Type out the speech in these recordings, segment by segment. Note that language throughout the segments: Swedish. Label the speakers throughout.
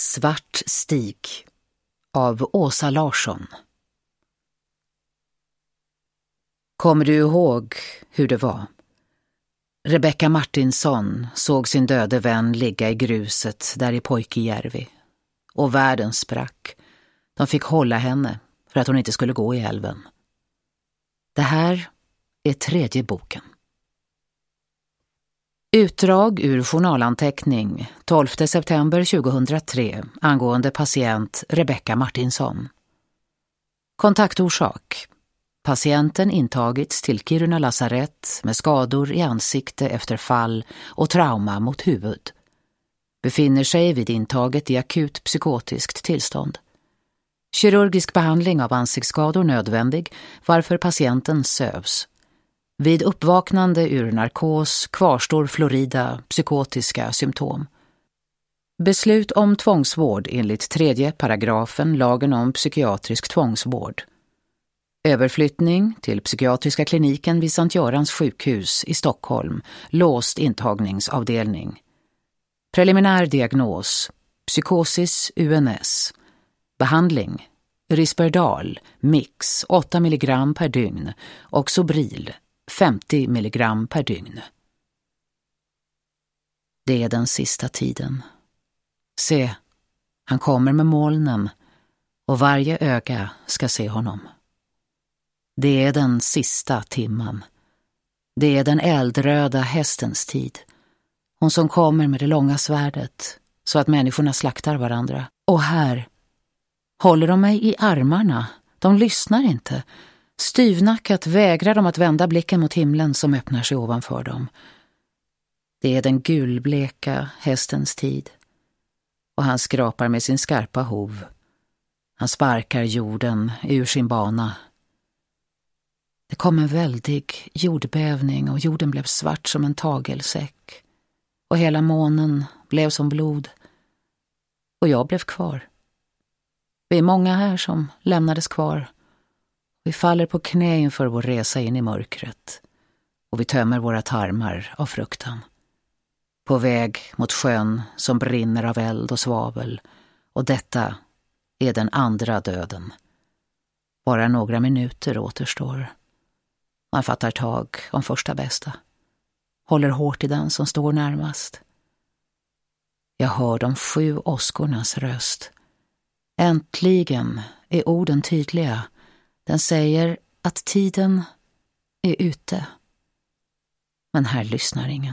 Speaker 1: Svart stig av Åsa Larsson. Kommer du ihåg hur det var? Rebecka Martinsson såg sin döde vän ligga i gruset där i Poikijärvi. Och världen sprack. De fick hålla henne för att hon inte skulle gå i älven. Det här är 3:e boken. Utdrag ur journalanteckning 12 september 2003 angående patient Rebecka Martinsson. Kontaktorsak. Patienten intagits till Kiruna lasarett med skador i ansikte efter fall och trauma mot huvud. Befinner sig vid intaget i akut psykotiskt tillstånd. Kirurgisk behandling av ansiktsskador nödvändig, varför patienten sövs. Vid uppvaknande ur narkos kvarstår florida psykotiska symptom. Beslut om tvångsvård enligt 3:e paragrafen lagen om psykiatrisk tvångsvård. Överflyttning till psykiatriska kliniken vid Sankt Görans sjukhus i Stockholm, låst intagningsavdelning. Preliminär diagnos, psykosis UNS. Behandling, Risperdal, mix 8 mg per dygn och Sobril 50 mg per dygn. Det är den sista tiden. Se, han kommer med molnen och varje öga ska se honom. Det är den sista timman. Det är den eldröda hästens tid. Hon som kommer med det långa svärdet så att människorna slaktar varandra. Och här håller de mig i armarna. De lyssnar inte. Styvnackat vägrar de att vända blicken mot himlen som öppnar sig ovanför dem. Det är den gulbleka hästens tid. Och han skrapar med sin skarpa hov. Han sparkar jorden ur sin bana. Det kom en väldig jordbävning och jorden blev svart som en tagelsäck. Och hela månen blev som blod. Och jag blev kvar. Vi är många här som lämnades kvar. Vi faller på knä inför vår resa in i mörkret. Och vi tömmer våra tarmar av fruktan. På väg mot sjön som brinner av eld och svavel. Och detta är den andra döden. Bara några minuter återstår. Man fattar tag om första bästa. Håller hårt i den som står närmast. Jag hör de 7 åskornas röst. Äntligen är orden tydliga. Den säger att tiden är ute. Men här lyssnar ingen.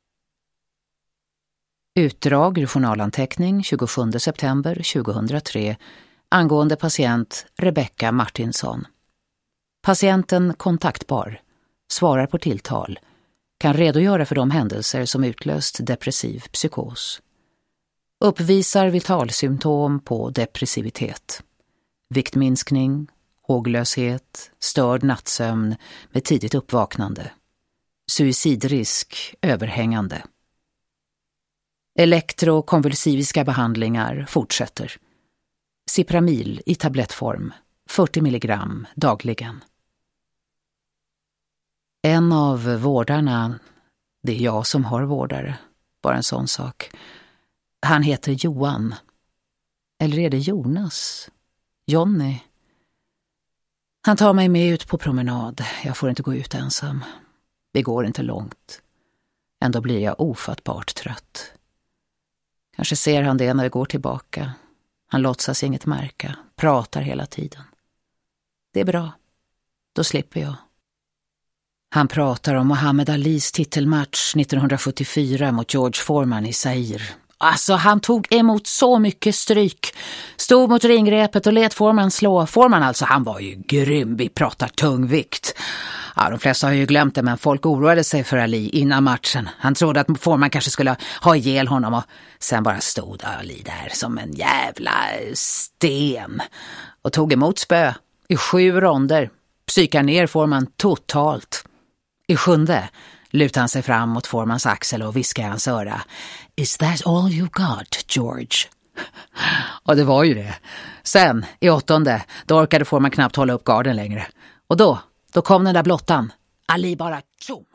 Speaker 1: Utdrag ur journalanteckning 27 september 2003 angående patient Rebecka Martinsson. Patienten kontaktbar, svarar på tilltal, kan redogöra för de händelser som utlöst depressiv psykos. Uppvisar vitalsymptom på depressivitet. Viktminskning, håglöshet, störd nattsömn med tidigt uppvaknande. Suicidrisk överhängande. Elektrokonvulsiviska behandlingar fortsätter. Cipramil i tablettform, 40 mg dagligen. En av vårdarna, det är jag som har vårdare, bara en sån sak. Han heter Johan. Eller är det Jonas? Jonny? Han tar mig med ut på promenad. Jag får inte gå ut ensam. Det går inte långt. Ändå blir jag ofattbart trött. Kanske ser han det när vi går tillbaka. Han låtsas inget märka, pratar hela tiden. Det är bra. Då slipper jag. Han pratar om Muhammad Alis titelmatch 1974 mot George Foreman i Zaire. Alltså, han tog emot så mycket stryk. Stod mot ringrepet och lät Foreman slå. Foreman alltså, han var ju grym. Vi pratar tungvikt. Ja, de flesta har ju glömt det, men folk oroade sig för Ali innan matchen. Han trodde att Foreman kanske skulle ha ihjäl honom och sen bara stod Ali där som en jävla sten och tog emot spö i 7 ronder. Psykar ner Foreman totalt. I 7:e lutar han sig fram mot Foremans axel och viskar hans öra. Is that all you got, George? Och det var ju det. Sen, i 8:e, då orkade Foreman knappt hålla upp garden längre. Och då kom den där blottan. Ali bara tjom.